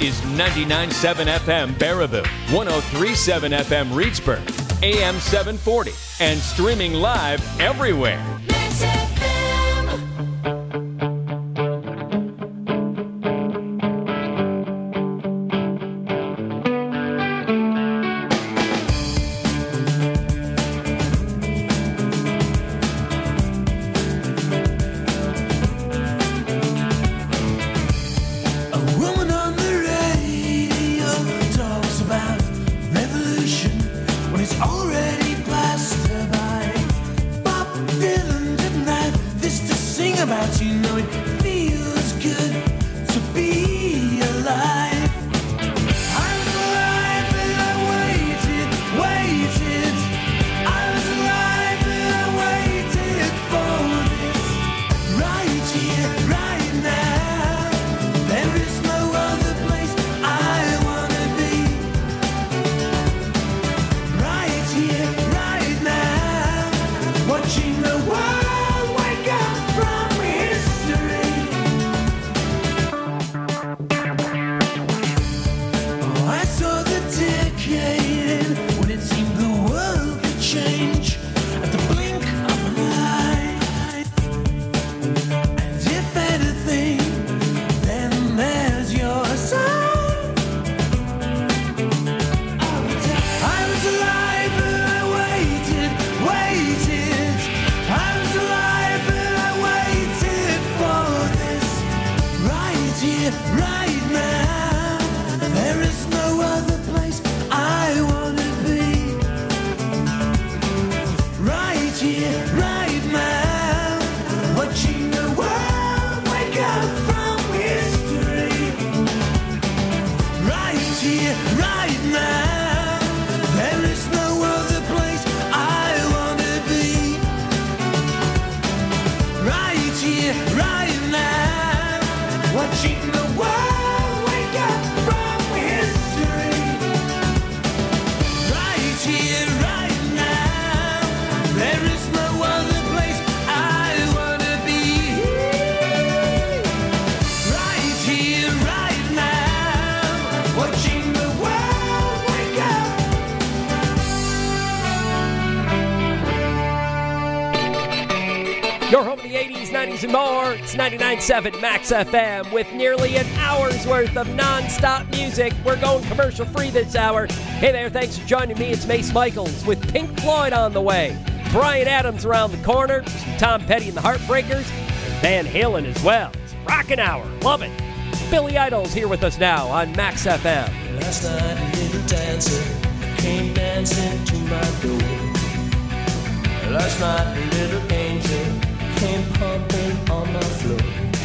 is 99.7 FM Baraboo, 103.7 FM Reedsburg, AM 740, and streaming live everywhere. Your home in the 80s, 90s, and more. It's 99.7 Max FM with nearly an hour's worth of non-stop music. We're going commercial-free this hour. Hey there, thanks for joining me. It's Mace Michaels with Pink Floyd on the way. Bryan Adams around the corner. Tom Petty and the Heartbreakers. And Van Halen as well. It's Rockin' Hour. Love it. Billy Idol's here with us now on Max FM. Last night a little dancer came dancing to my door. Last night a little angel came pumping on my floor.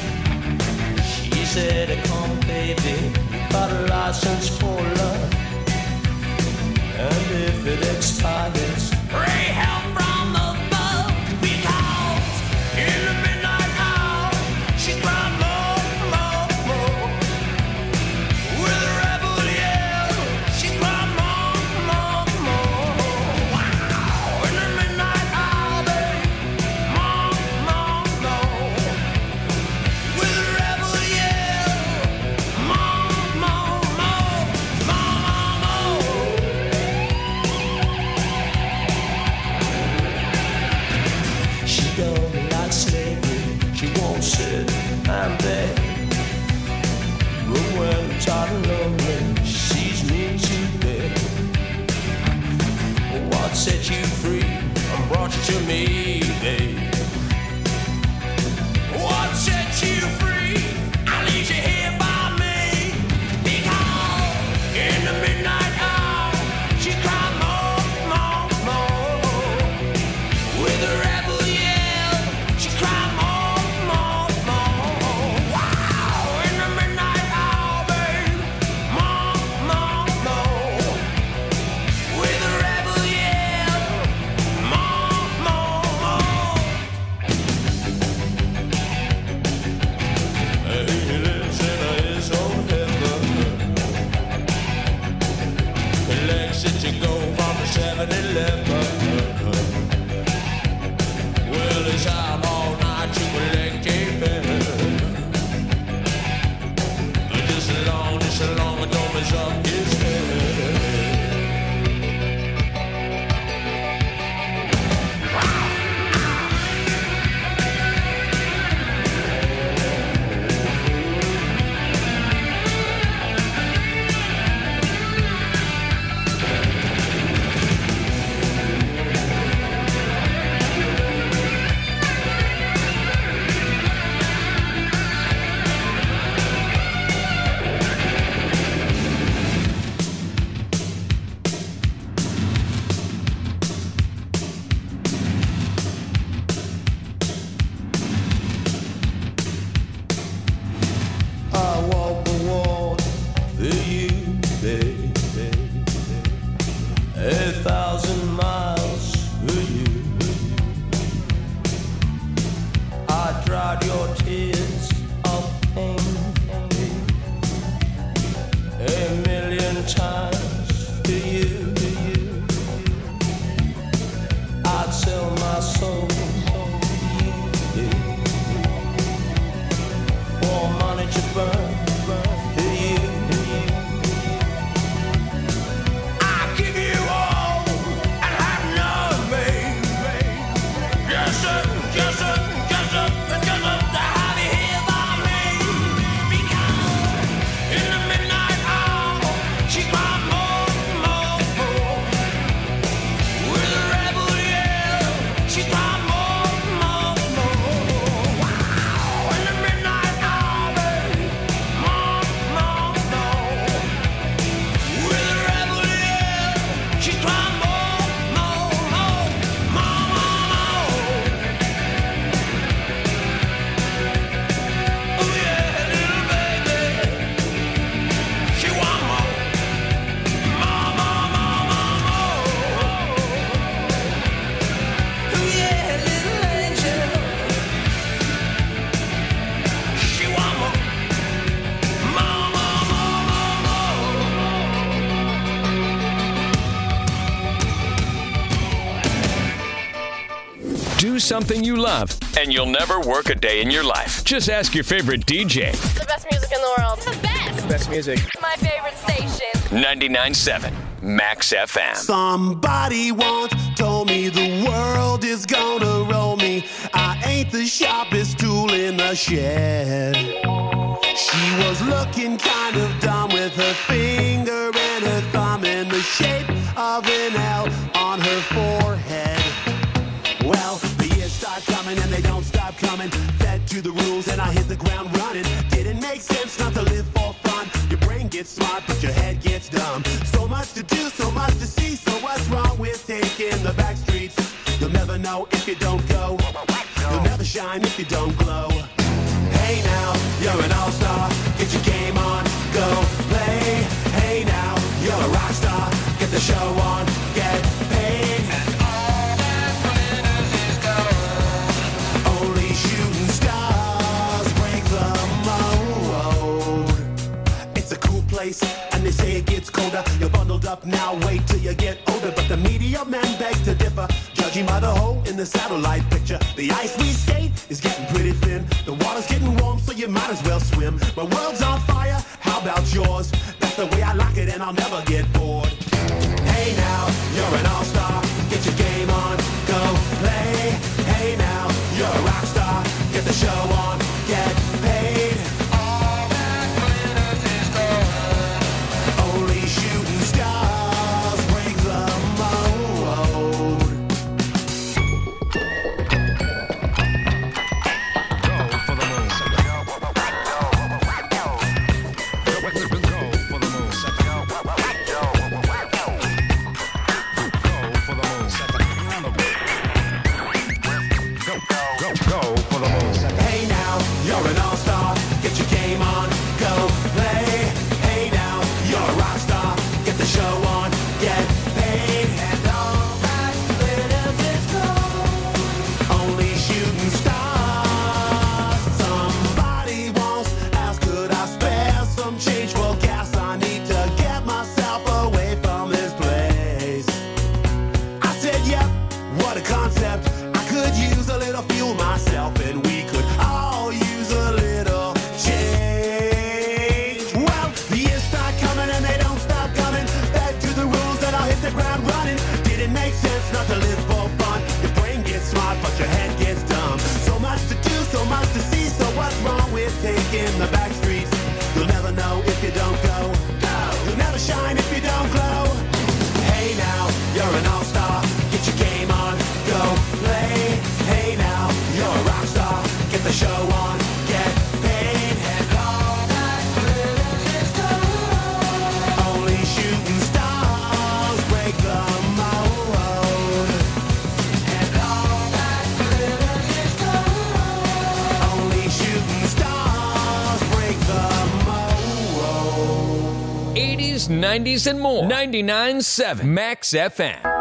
She said, come baby, you got a license for love, and if it expires, pray help from above, because in the midnight hour she cried more, more, more. With a rebel yell she cried more, more, more. Wow, in the midnight hour, babe, more, more, more. With a rebel yell, more, more, more, more, more. She don't like slavery, she won't sit and beg. But when I'm tired and lonely, she sees me to bed. What set you free and brought you to me, babe? What set you free? I leave you here by me, because in the midnight hour she cried more, more, more. With a rebel yell she cried more, more, more. Wow, in the midnight hour, babe, more, more, more. With a rebel yell, more, more, more. He lives in his own heaven. He likes it to go from the 7-Eleven. Well, he's out all night to collect a pen. Just a long 1,000 miles with you. I dried your tears of pain 1,000,000 times for you. I'd sell my soul for money to burn for you. I give you all and have nothing. Just a to have you here by me. Because in the midnight hour, she cried more. With a rebel yell, she cried more. Wow, in the midnight hour, more. With a rebel yell, she cried more. Oh yeah, little baby, she want more. Oh yeah, little angel, she want more. Do something you love, and you'll never work a day in your life. Just ask your favorite DJ. The best music in the world. The best. Best music. My favorite station. 99.7 Max FM. Somebody once told me the world is gonna roll me. I ain't the sharpest tool in the shed. She was looking kind of dumb with her finger and her thumb in the shape of an L on her forehead. Well, the years start coming and they don't stop coming. Fed to the rules and I hit the ground running. Didn't make sense not to live for fun. Your brain gets smart but your head gets dumb. So much to do, so much to see. So what's wrong with taking the back streets? You'll never know if you don't go. You'll never shine if you don't glow. Hey now, you're an all-star. Get your game on, go play. Hey now, you're a rock star. Get the show on, get paid. Only shooting stars break the mold. It's a cool place, and they say it gets colder. You're bundled up now, wait till you get older. But the media men beg to differ, judging by the hole in the satellite picture. The ice we skate is getting pretty thin. The water's getting warm, so you might as well swim. My world's on fire, how about yours? That's the way I like it, and I'll never get bored. Hey now, you're an all-star. Get your game on, go play. Hey now, you're a rock star. Get the show on, get paid. All that glitters is gold. Only shooting stars break the mold. Go for the moon. Hey now, you're an 90s and more. 99.7 Max FM.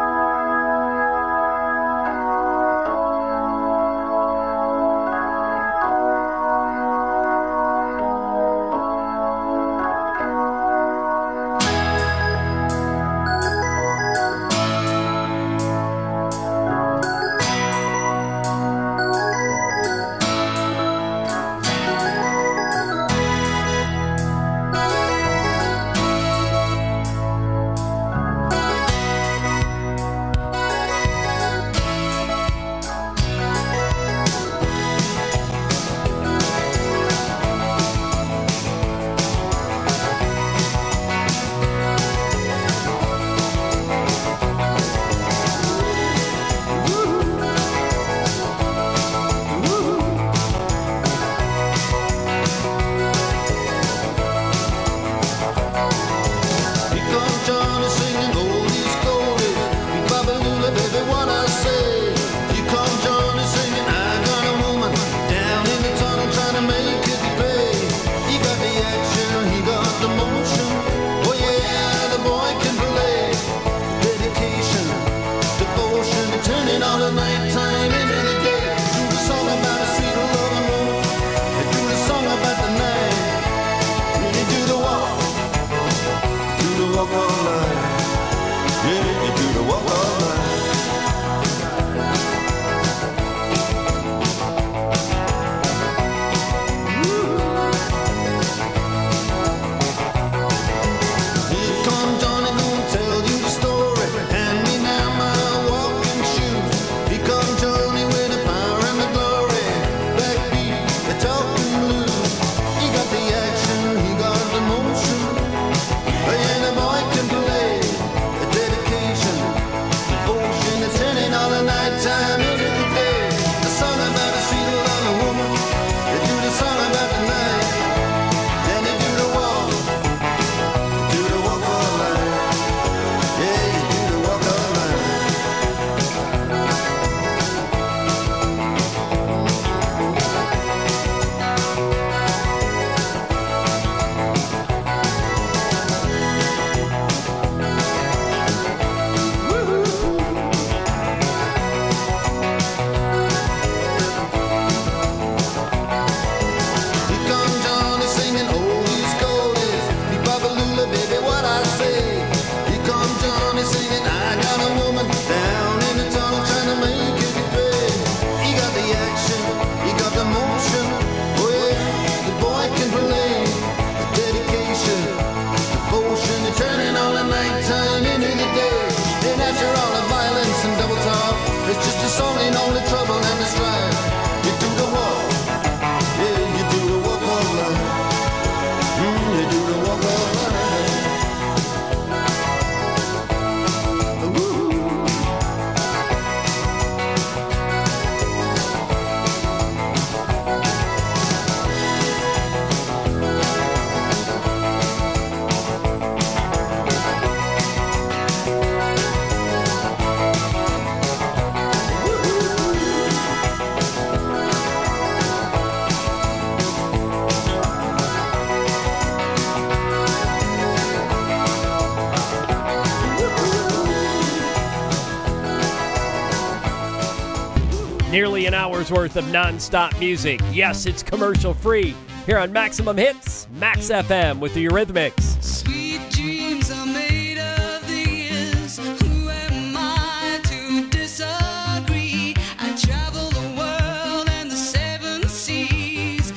Nearly an hour's worth of non-stop music. Yes, it's commercial free here on Maximum Hits, Max FM with the Eurythmics. Sweet dreams are made of these. Who am I to disagree? I travel the world and the seven seas.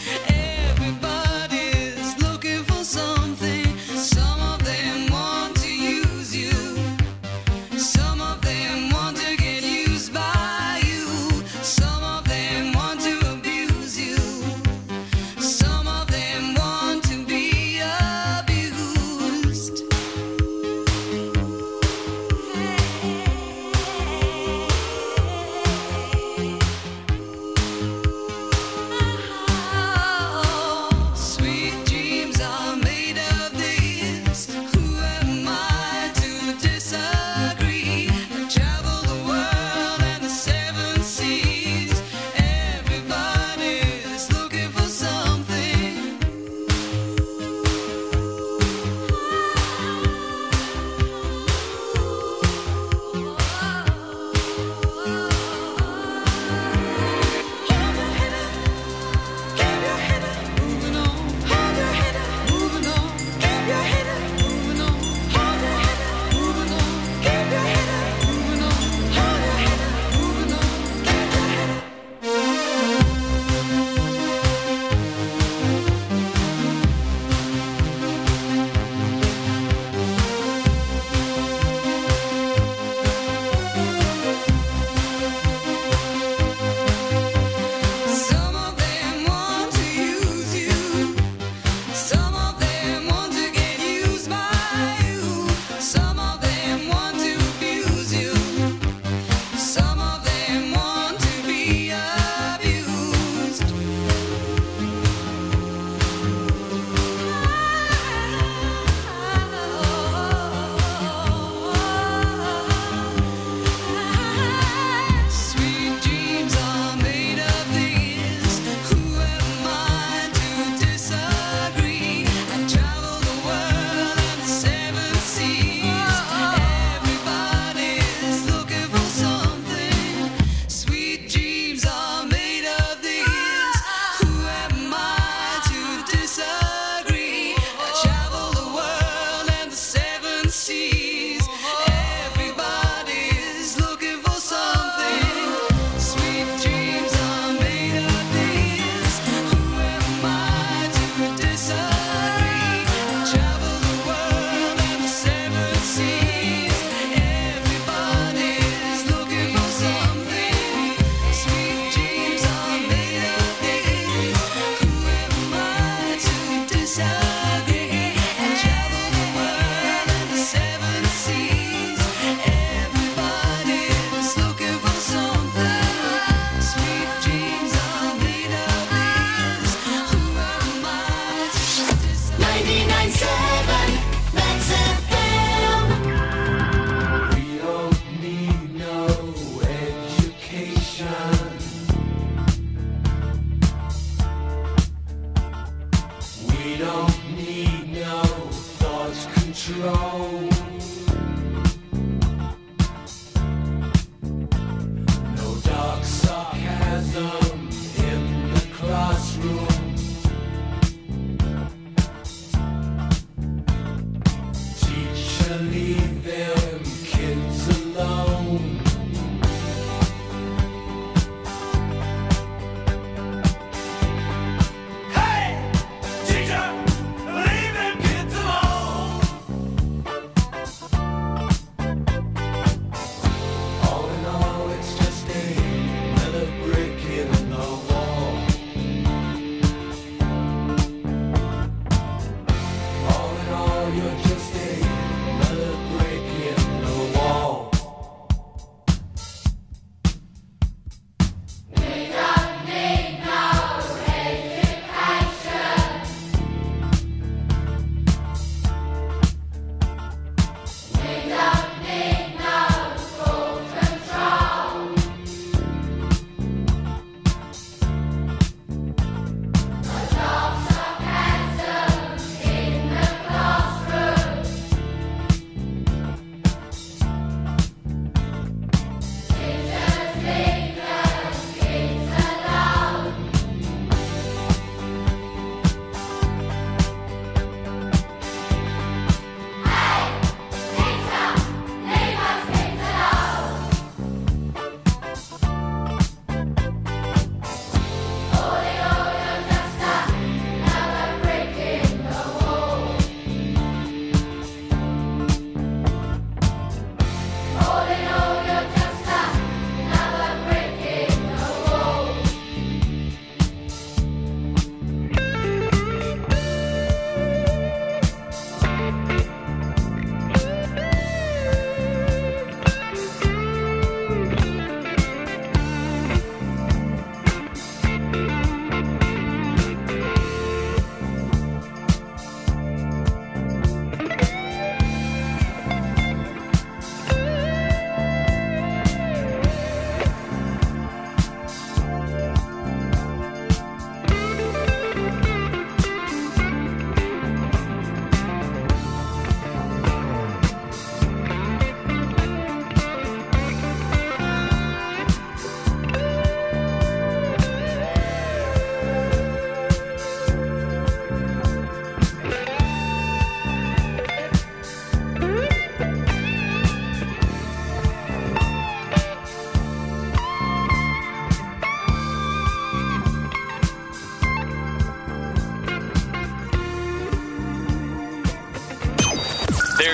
Everybody's looking for something. Some of them want to use you. Some of them want to get used by you. Some of them want to abuse you. Some of them want to be abused.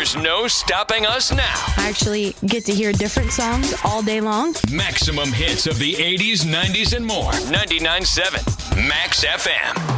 There's no stopping us now. I actually get to hear different songs all day long. Maximum hits of the 80s, 90s, and more. 99.7 Max FM.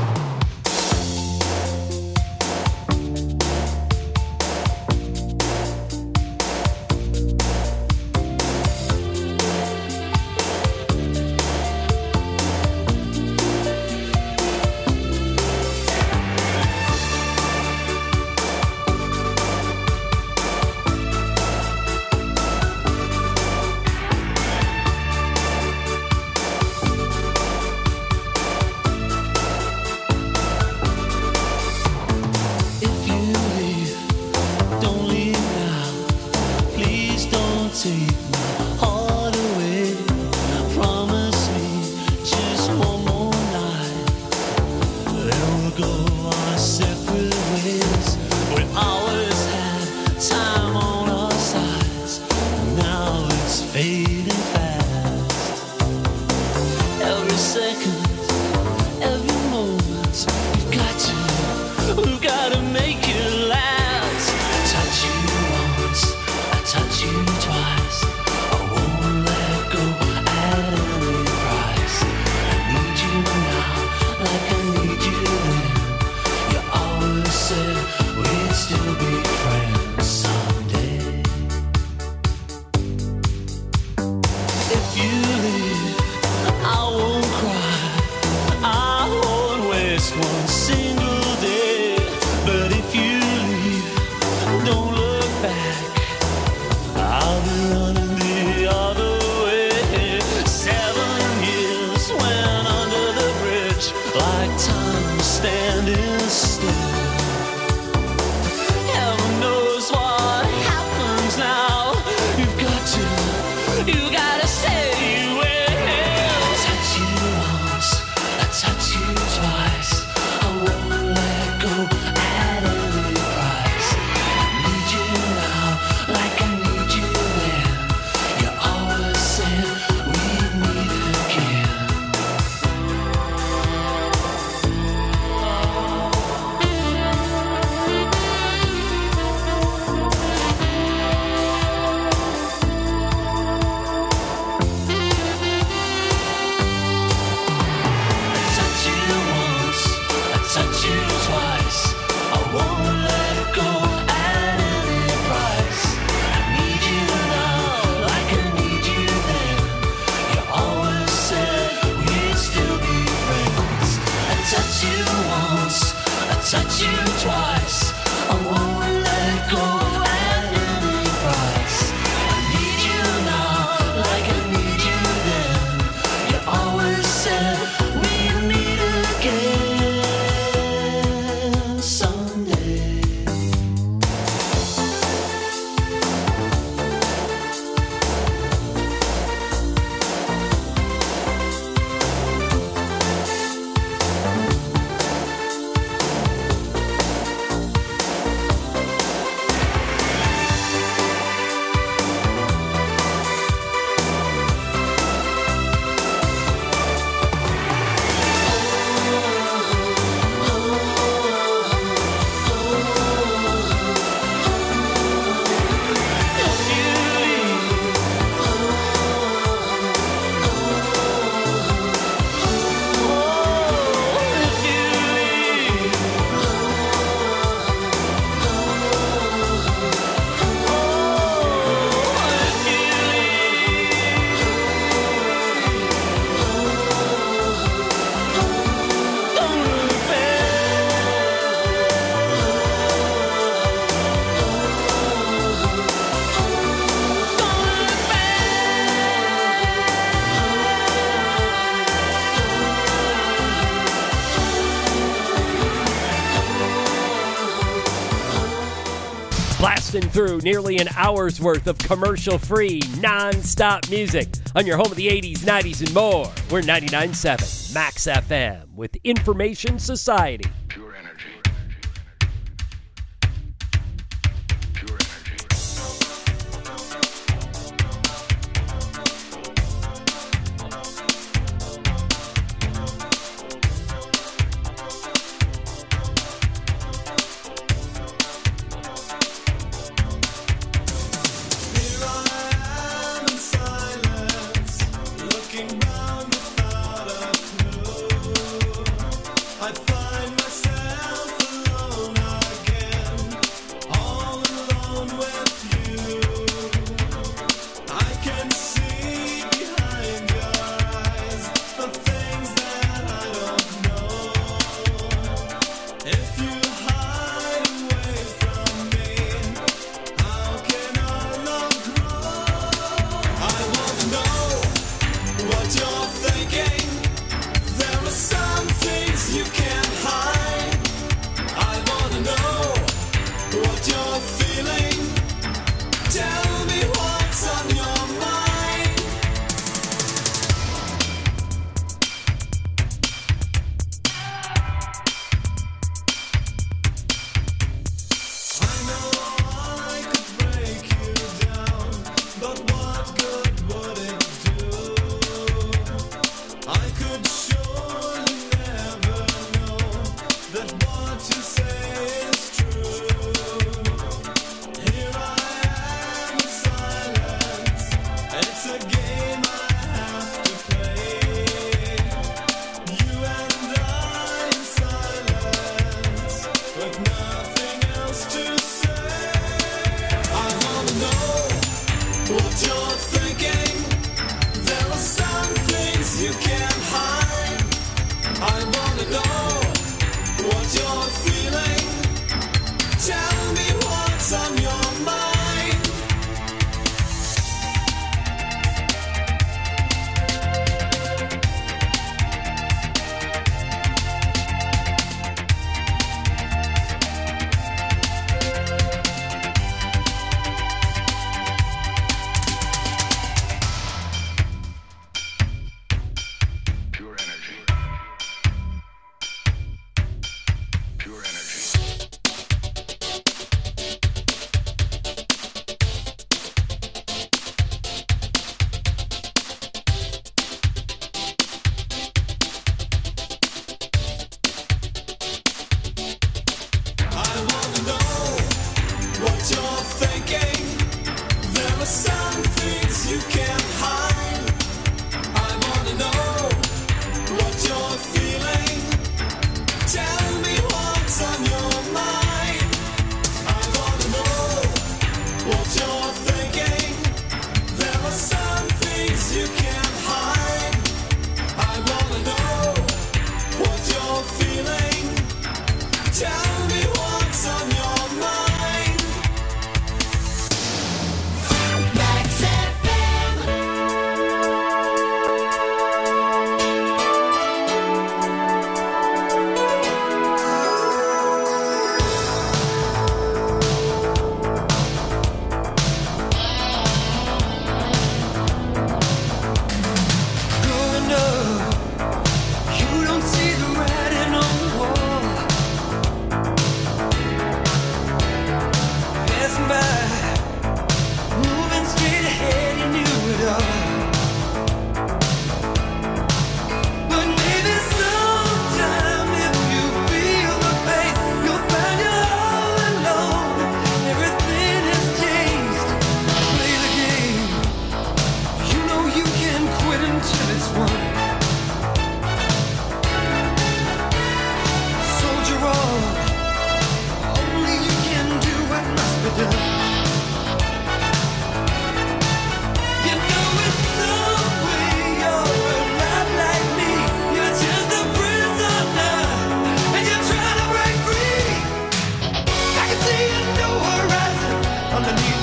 Blasting through nearly an hour's worth of commercial-free, non-stop music on your home of the 80s, 90s, and more. We're 99.7 Max FM with Information Society. Pure energy.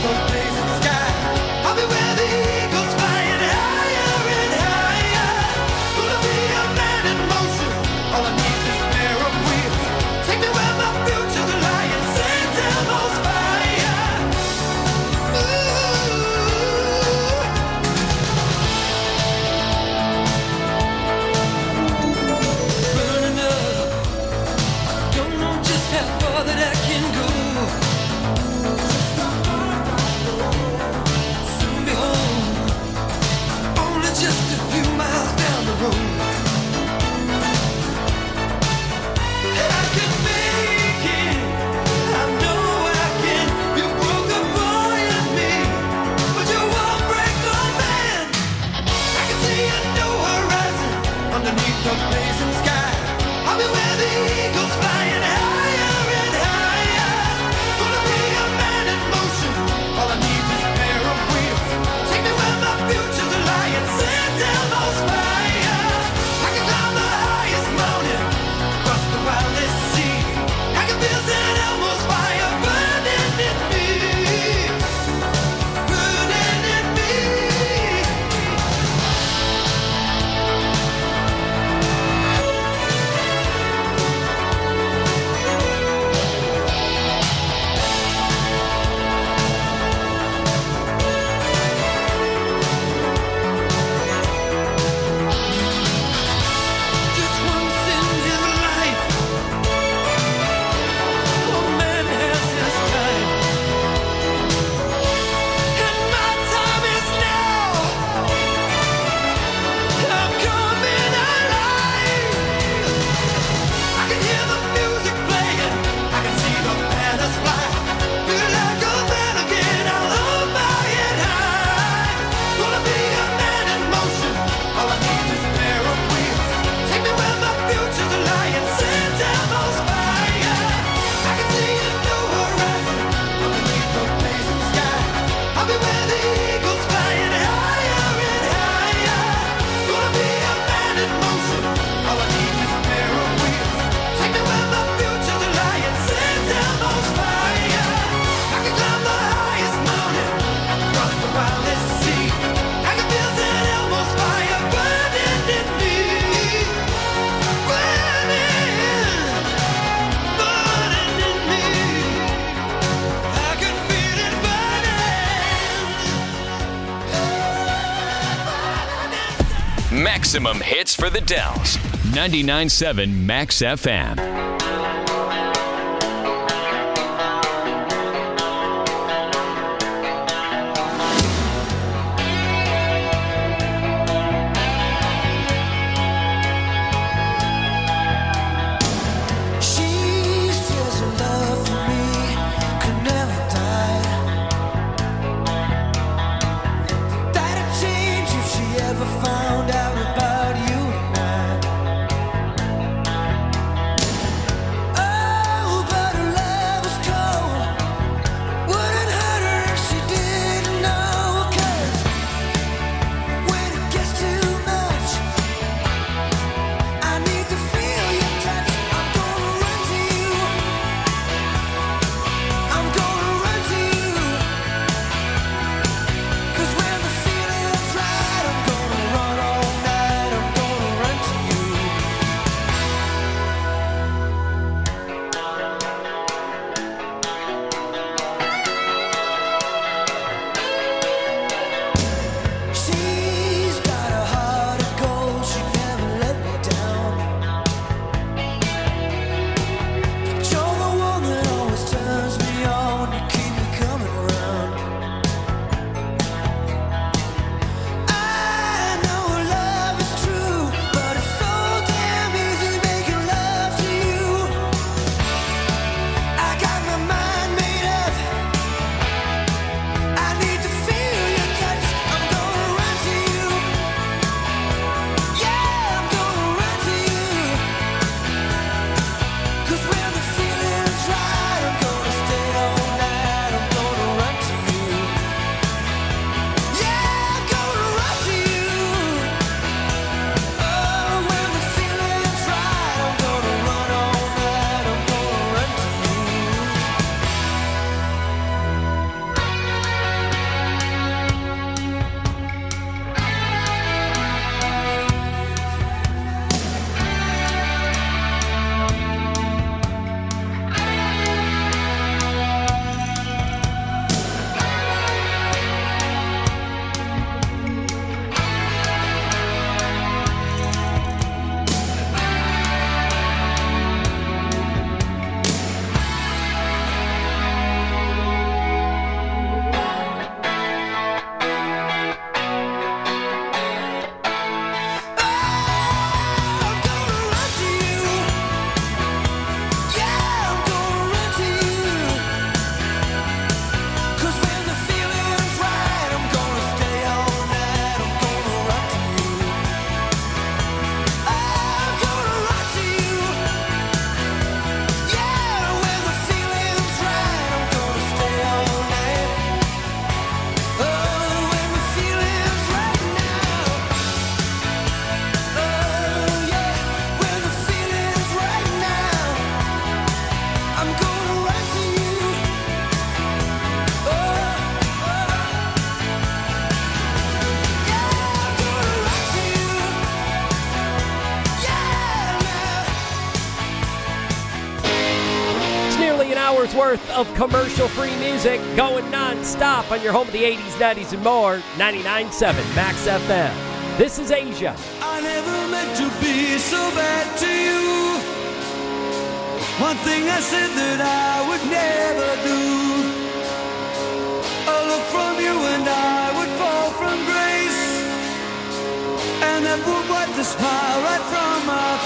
the blazing sky. I'll be where the eagles flying higher and higher. Gonna be a man in motion. All I need is a pair of wheels. Take me where my future's lying. Send down those fire. Burning up. Don't know just how far that I can go. Soon be home. Only just a few miles down the road. I can make it. I know I can. You broke a boy in me, but you won't break the man. I can see a new horizon underneath the blazing sky. I'll be where the eagles flying higher and higher. Gonna be a man in motion. All I need is a pair of wheels. Take me where my future's lying. Send down those fire. I can climb the highest mountain, cross the wildest sea. I can feel St. Elmo's fire burning in me, burning in me. Just once in his life, oh man has his time, and my time is now. I'm coming alive. I can hear the music playing, I can see the banners fly. Feel like a man again, I'll hold my head high. Gonna be a man in motion. All I need is a pair of wheels. Take me where my future's lying. Send down those fire. I can see a new horizon underneath the blazing sky. I'll be where the eagles flying higher and higher. Gonna be a man in motion. All I need is a pair of wheels. Take me where my future's lying. Send down those fire. I can climb the highest mountain, cross the wildest sea. I can feel St. Elmo's fire burning in me, burning, burning in me. I can feel it burning. Maximum hits for the Dells. 99.7 Max FM. She says her love for me could never die. That'd change if she ever found out about you and I. worth of commercial-free music going non-stop on your home of the 80s, 90s, and more. 99.7 Max FM. This is Asia. I never meant to be so bad to you. One thing I said that I would never do. A look from you and I would fall from grace, and that would wipe the smile right from my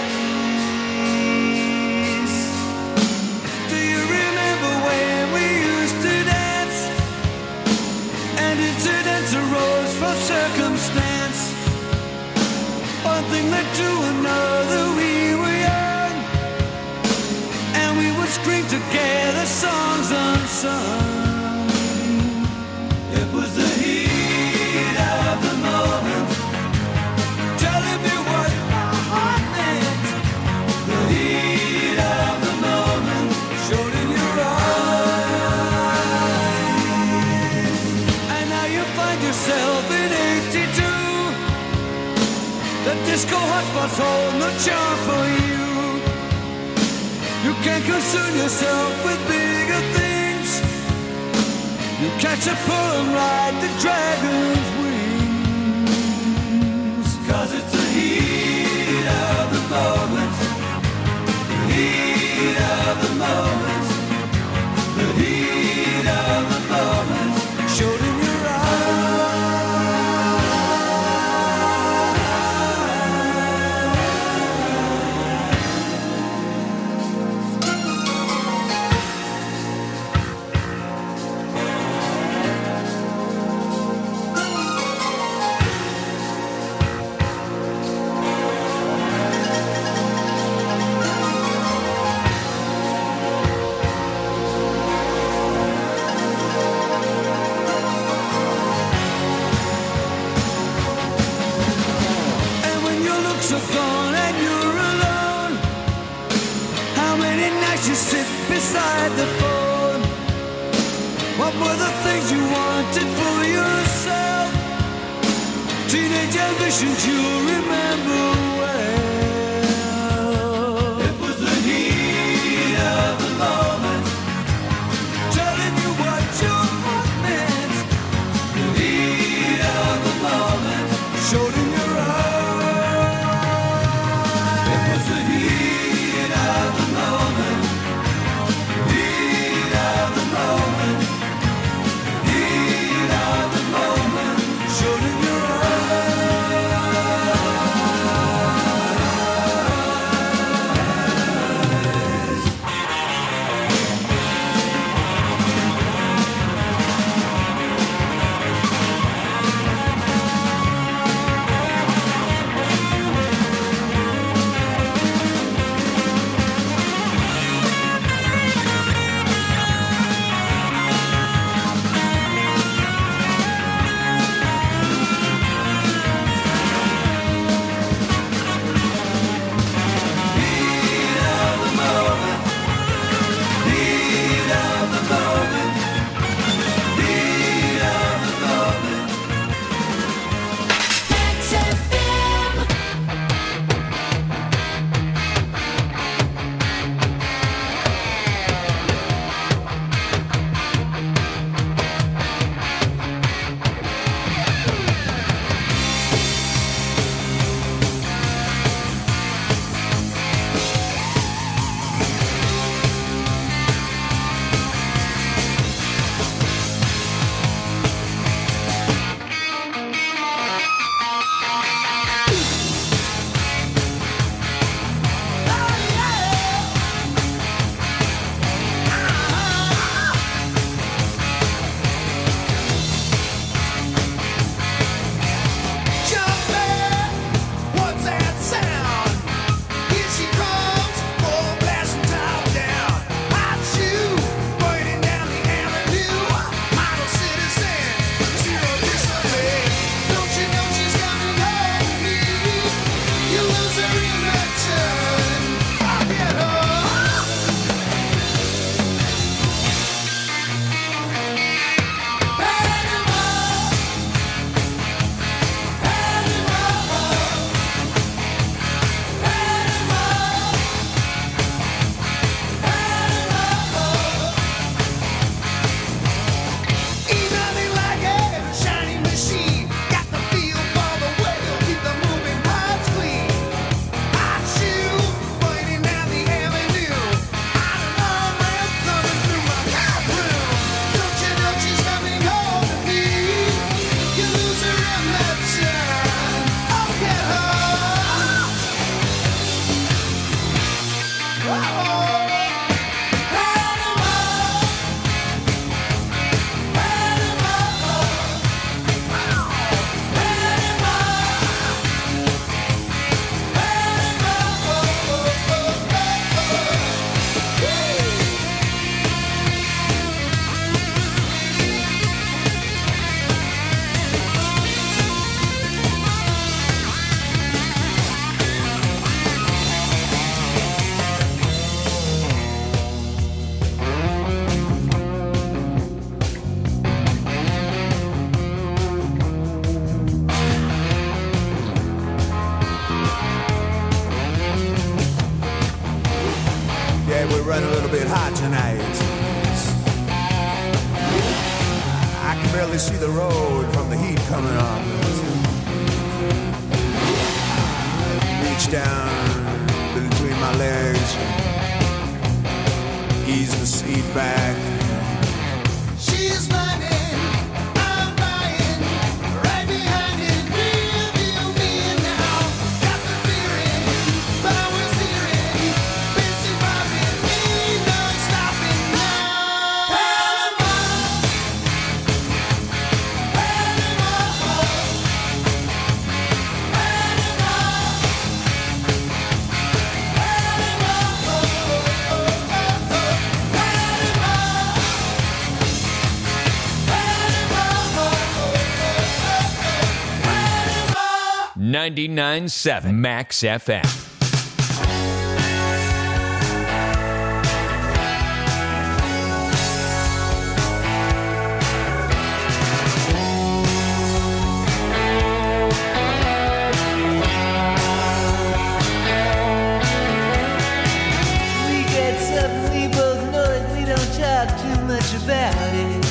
face. Do you remember when we used to dance, and incidents arose from circumstance? One thing led to another, we were young, and we would scream together songs unsung. It was the heat of the moment, telling me what my heart meant. The heat of the moment showed in your eyes. And now you find yourself in 82. The disco hotspots hold no charm for you. You can't concern yourself with bigger things. You catch a pull and ride the dragon's wings. 'Cause it's the heat of the moment. The heat of the moment. The heat of the moment showed in your are gone and you're alone. How many nights you sit beside the phone? What were the things you wanted for yourself? Teenage ambitions you remember well. It was the heat of the moment, telling you what your heart meant. The heat of the moment showed in your eyes. tonight. I can barely see the road from the heat coming on. Reach down between my legs, ease the seat back. She's running, I'm buying, right behind it, real me now. Got the feeling, flowers hearing, busy robbing me, not stopping now. Panama, Panama. 99.7 Max FM. We get something we both know and we don't talk too much about it.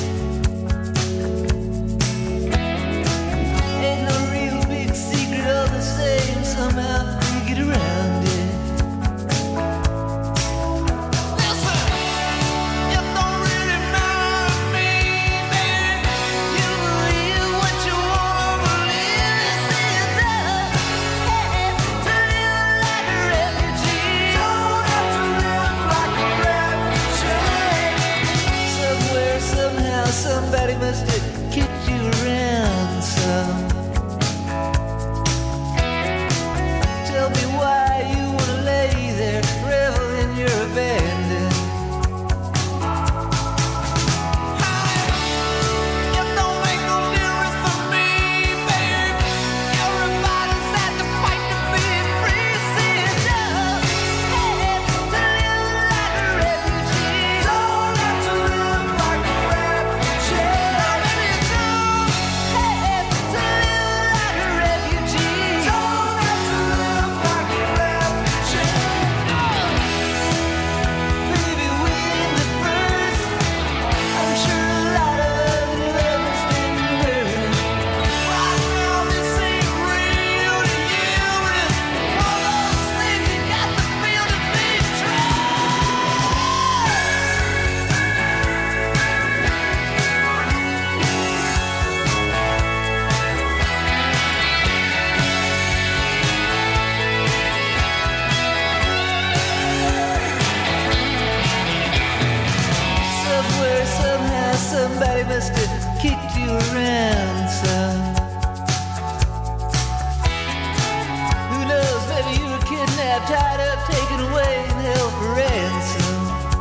Ain't no real big secret, all the same, somehow we get around it. Listen, it don't really matter to me, baby. You believe what you want to believe. This is to live like a refugee. Don't have to live like a refugee. Somewhere, somehow, somebody must have kicked you around some. Tell me why you wanna lay there, revel in your abandon. It don't make no difference for me, babe. Everybody's had to fight to be free. See it just to live like a refugee. Don't have to live like a refugee. Now maybe you do have to live like a refugee. Don't have to live like a refugee. Baby, when the first, I'm sure a lot of love has been burned. Right now this ain't real to you, but it's one of those things you got to feel to be true. Somewhere, somehow, somebody must have kicked you around some. Who knows, maybe you were kidnapped, tied up, taken away, and held for ransom.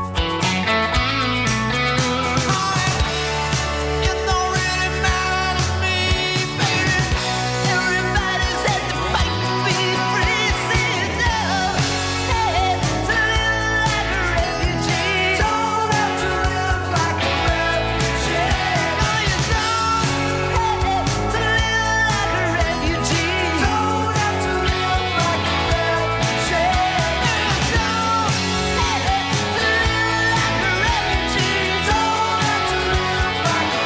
It don't really matter to me, baby. Everybody's had to fight to be free. See it now, to live like a refugee. Don't have to live like a refugee. No, you don't have to live like a refugee. Don't have to live like a refugee. No, you don't have to live like a refugee. Don't have to live like a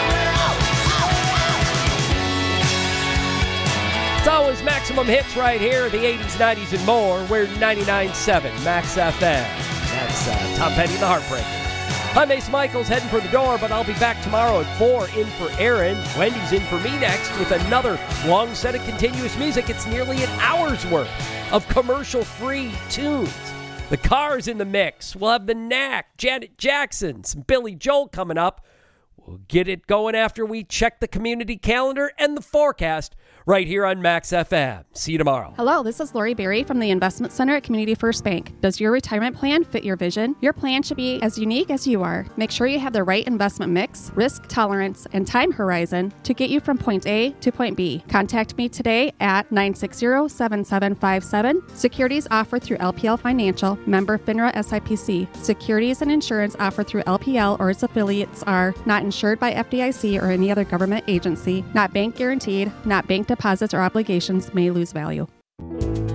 refugee. It's always maximum hits right here, the 80s, 90s, and more. We're 99.7 Max FM. That's Tom Petty and the Heartbreakers. I'm Ace Michaels, heading for the door, but I'll be back tomorrow at 4 in for Aaron. Wendy's in for me next with another long set of continuous music. It's nearly an hour's worth of commercial-free tunes. The Cars in the mix. We'll have the Knack, Janet Jackson, some Billy Joel coming up. We'll get it going after we check the community calendar and the forecast right here on Max FM. See you tomorrow. Hello, this is Lori Berry from the Investment Center at Community First Bank. Does your retirement plan fit your vision? Your plan should be as unique as you are. Make sure you have the right investment mix, risk tolerance, and time horizon to get you from point A to point B. Contact me today at 960-7757. Securities offered through LPL Financial, member FINRA SIPC. Securities and insurance offered through LPL or its affiliates are not insured by FDIC or any other government agency, not bank guaranteed, not bank deposits or obligations may lose value.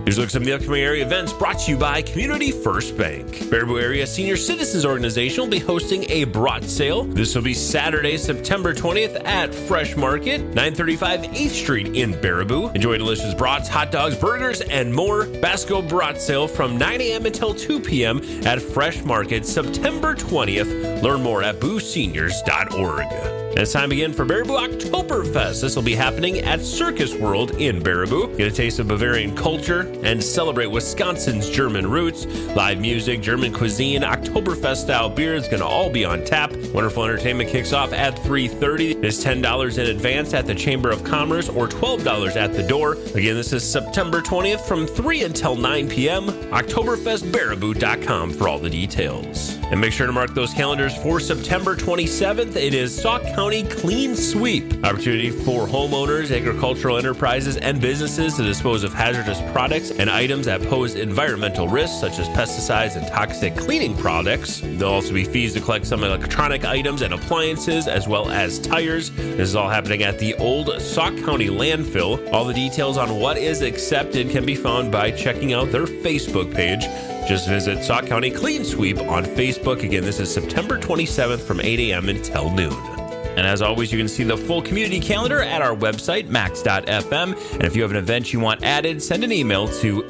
Here's a look at some of the upcoming area events brought to you by Community First Bank. Baraboo Area Senior Citizens Organization will be hosting a brat sale. This will be Saturday, September 20th at Fresh Market, 935 8th Street in Baraboo. Enjoy delicious brats, hot dogs, burgers, and more. Basco Brat Sale from 9 a.m. until 2 p.m. at Fresh Market, September 20th. Learn more at booseniors.org. And it's time again for Baraboo Oktoberfest. This will be happening at Circus World in Baraboo. Get a taste of Bavarian culture and celebrate Wisconsin's German roots. Live music, German cuisine, Oktoberfest-style beer is going to all be on tap. Wonderful entertainment kicks off at 3:30. It's $10 in advance at the Chamber of Commerce or $12 at the door. Again, this is September 20th from 3 until 9 p.m. OktoberfestBaraboo.com for all the details. And make sure to mark those calendars for September 27th. It is Sauk County Clean Sweep. Opportunity for homeowners, agricultural enterprises, and businesses to dispose of hazardous products and items that pose environmental risks, such as pesticides and toxic cleaning products. There'll also be fees to collect some electronic items and appliances, as well as tires. This is all happening at the old Sauk County landfill. All the details on what is accepted can be found by checking out their Facebook page. Just visit Sauk County Clean Sweep on Facebook. Again, this is September 27th from 8 a.m. until noon. And as always, you can see the full community calendar at our website, max.fm. And if you have an event you want added, send an email to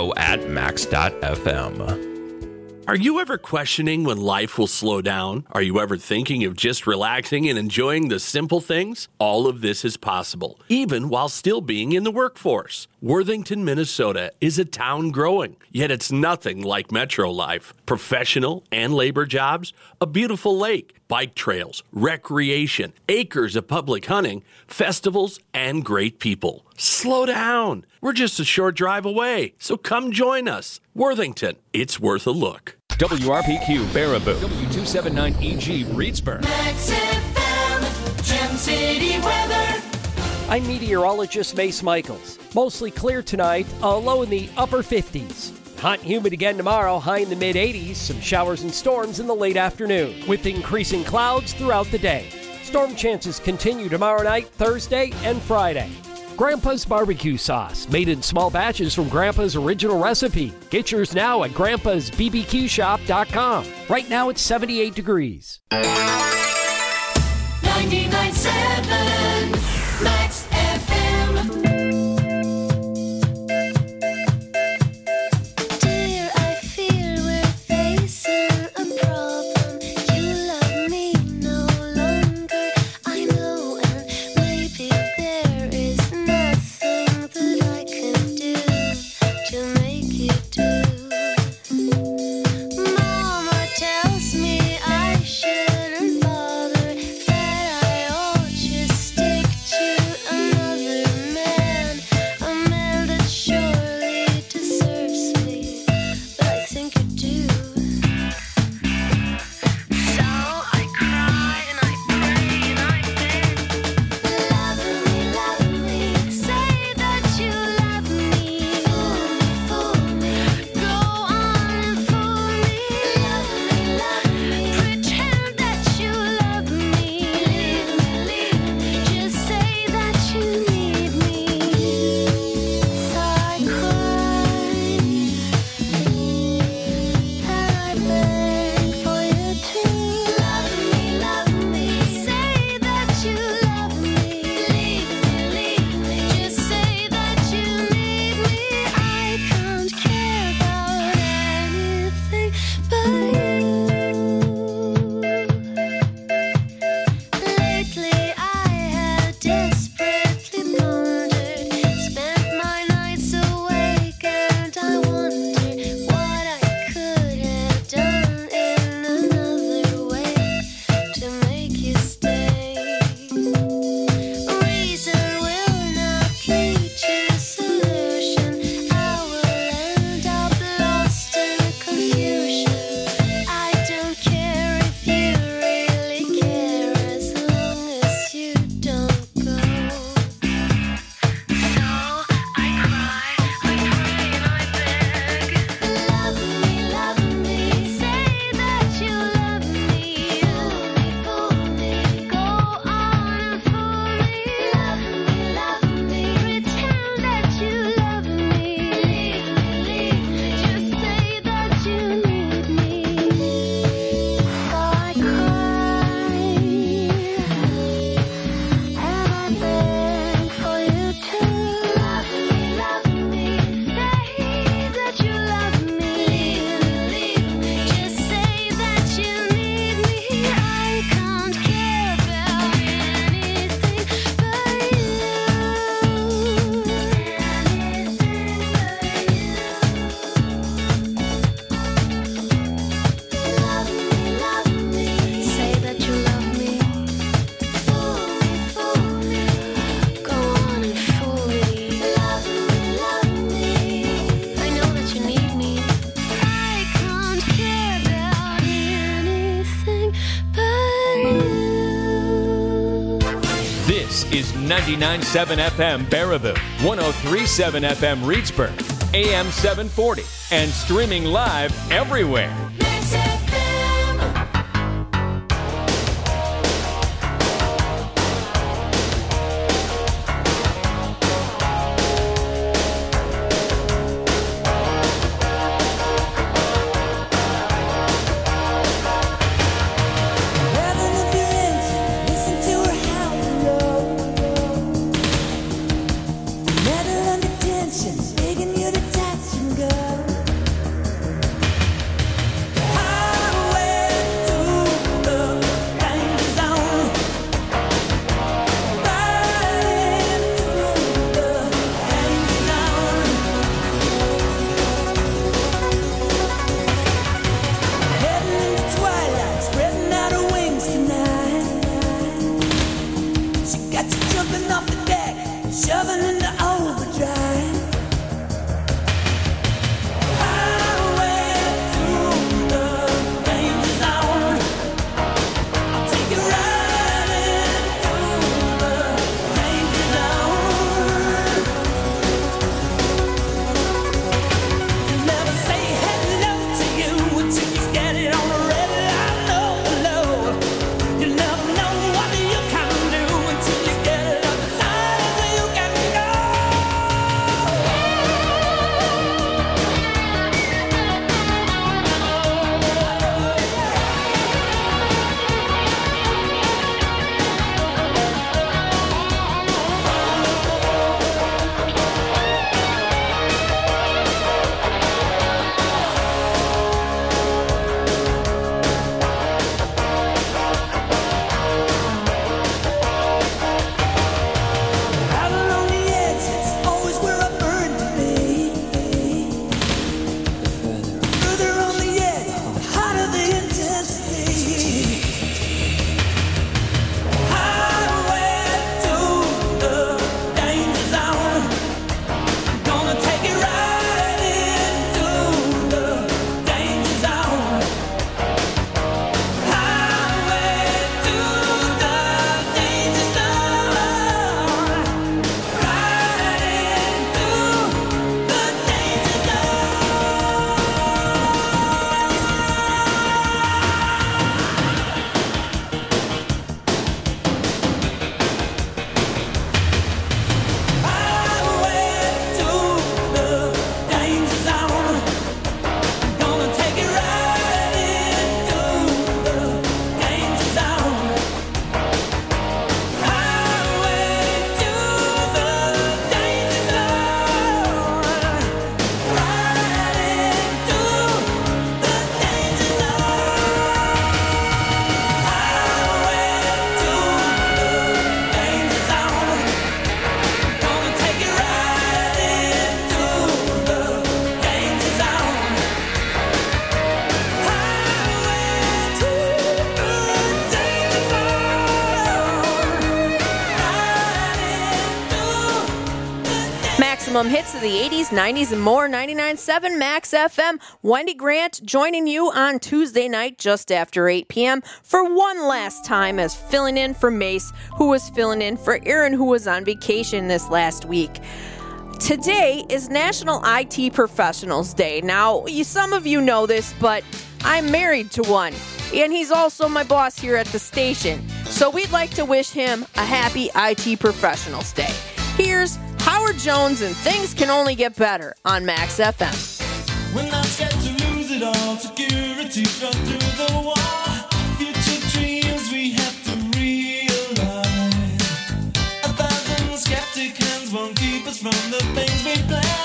info@max.fm. Are you ever questioning when life will slow down? Are you ever thinking of just relaxing and enjoying the simple things? All of this is possible, even while still being in the workforce. Worthington, Minnesota is a town growing, yet it's nothing like metro life. Professional and labor jobs, a beautiful lake, bike trails, recreation, acres of public hunting, festivals, and great people. Slow down. We're just a short drive away, so come join us. Worthington, it's worth a look. WRPQ Baraboo, W279EG Reedsburg. Max FM, Gem City weather. I'm meteorologist Mace Michaels. Mostly clear tonight, a low in the upper 50s. Hot and humid again tomorrow, high in the mid-80s. Some showers and storms in the late afternoon, with increasing clouds throughout the day. Storm chances continue tomorrow night, Thursday, and Friday. Grandpa's barbecue sauce, made in small batches from Grandpa's original recipe. Get yours now at grandpa'sbbqshop.com. Right now it's 78 degrees. 99.7 Max FM. Dear, I fear we're facing a problem. You love me no longer. I know, and maybe there is nothing that I can do to make you do. Mama tells me I shouldn't bother. 99.7 FM Baraboo, 103.7 FM Reedsburg, AM 740, and streaming live everywhere. Hits of the 80s, 90s, and more. 99.7 Max FM. Wendy Grant joining you on Tuesday night just after 8 p.m. for one last time as filling in for Mace, who was filling in for Aaron, who was on vacation this last week. Today is National IT Professionals Day. Now, some of you know this, but I'm married to one, and he's also my boss here at the station. So we'd like to wish him a happy IT Professionals Day. Here's Howard Jones and Things Can Only Get Better on Max FM. We're not scared to lose it all. Security cut through the wall. Future dreams we have to realize. 1,000 skeptic hands won't keep us from the things we plan.